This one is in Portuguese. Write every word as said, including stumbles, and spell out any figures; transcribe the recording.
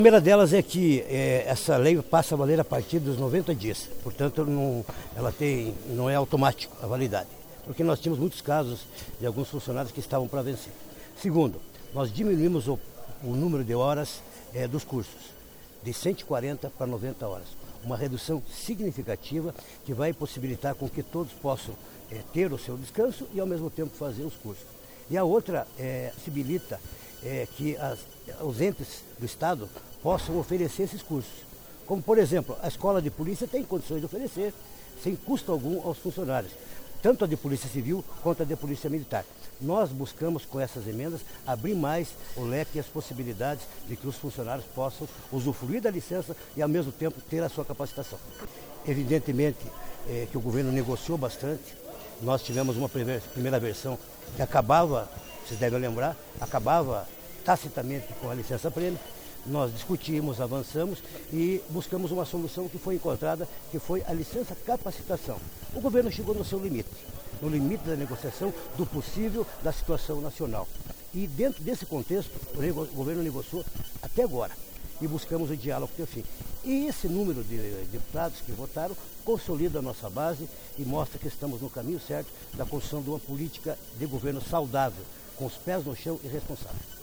A primeira delas é que é, essa lei passa a valer a partir dos noventa dias, portanto não, ela tem, não é automático a validade, porque nós tínhamos muitos casos de alguns funcionários que estavam para vencer. Segundo, nós diminuímos o, o número de horas é, dos cursos, de cento e quarenta para noventa horas, uma redução significativa que vai possibilitar com que todos possam é, ter o seu descanso e ao mesmo tempo fazer os cursos. E a outra é, possibilita é, que as, os entes do Estado possam oferecer esses cursos. Como, por exemplo, a escola de polícia tem condições de oferecer, sem custo algum, aos funcionários, tanto a de polícia civil quanto a de polícia militar. Nós buscamos, com essas emendas, abrir mais o leque e as possibilidades de que os funcionários possam usufruir da licença e, ao mesmo tempo, ter a sua capacitação. Evidentemente é, que o governo negociou bastante. Nós tivemos uma primeira, primeira versão que acabava, vocês devem lembrar, acabava tacitamente com a licença-prêmio. Nós discutimos, avançamos e buscamos uma solução que foi encontrada, que foi a licença-capacitação. O governo chegou no seu limite, no limite da negociação do possível da situação nacional. E dentro desse contexto, o governo negociou até agora e buscamos o diálogo até o fim. E esse número de deputados que votaram consolida a nossa base e mostra que estamos no caminho certo da construção de uma política de governo saudável, com os pés no chão e responsável.